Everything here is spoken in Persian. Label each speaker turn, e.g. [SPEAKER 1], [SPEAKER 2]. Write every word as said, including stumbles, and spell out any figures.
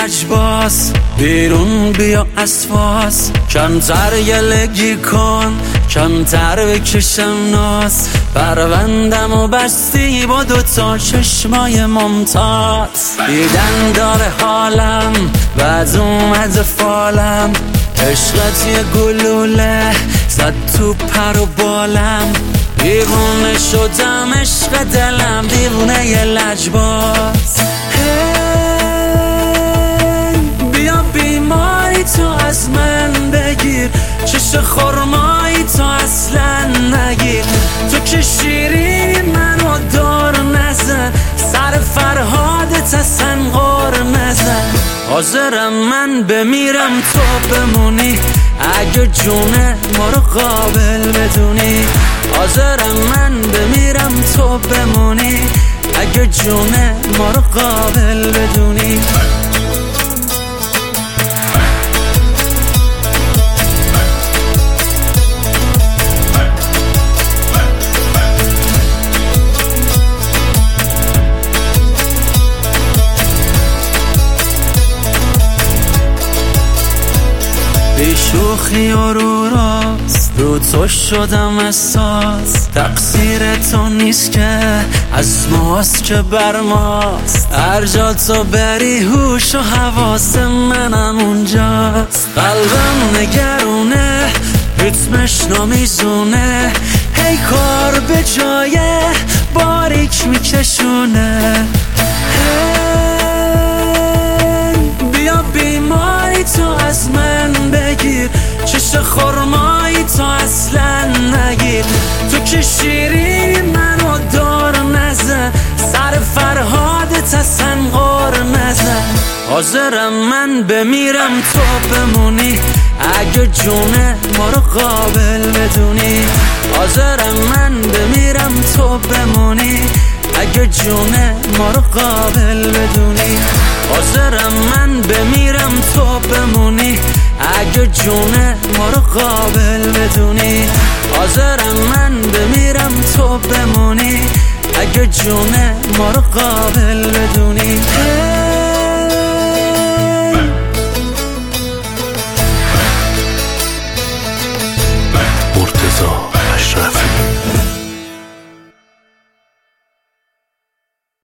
[SPEAKER 1] لجباس، بیرون بیا از فاس، کمتر گلگی کن، کمتر بکشم ناز. پروندم و بستی با دوتا چشمای ممتاز. دیدن داره حالم بعد اومد فالم، عشقت یه گلوله زد تو پر و بالم. دیوونه شدم عشق دلم، دیوونه یه لجباز. بیا بیماری تو از من بگیر، چش خرمایی تو اصلا نگیر. تو که شیرینی منو دار نزن، سر فرهادت اصلا غار نزن. حاضرم من بمیرم تو بمونی، اگه جونه ما رو قابل بدونی. حاضرم من بمیرم تو بمونی، اگه جونه ما رو قابل بدونی. بی شوخی و رو راست رو تو شدم اساس. تقصیر تو نیست که از ماست که بر ماست، هر جا تو بری هوش و حواس منم اونجاست. قلبم نگرونه ریتمش نمیزونه، هی کار به جای باریک میکشونه. بیا بیماری تو از من بگیر، چش خرمایی تو اصلا نگیر. تو که شیرینی منو دار نزن، سر فرهادت اصلا غار نزن. حاضرم من بمیرم تو بمونی، اگه جونه ما رو قابل بدونی. حاضرم من بمیرم تو بمونی، اگه جونه ما رو قابل بدونی. حاضرم من بمیرم تو بمونی، اگه جونه ما رو قابل بدونی. حاضرم من بمیرم تو بمونی، اگه جونه ما رو قابل بدونی.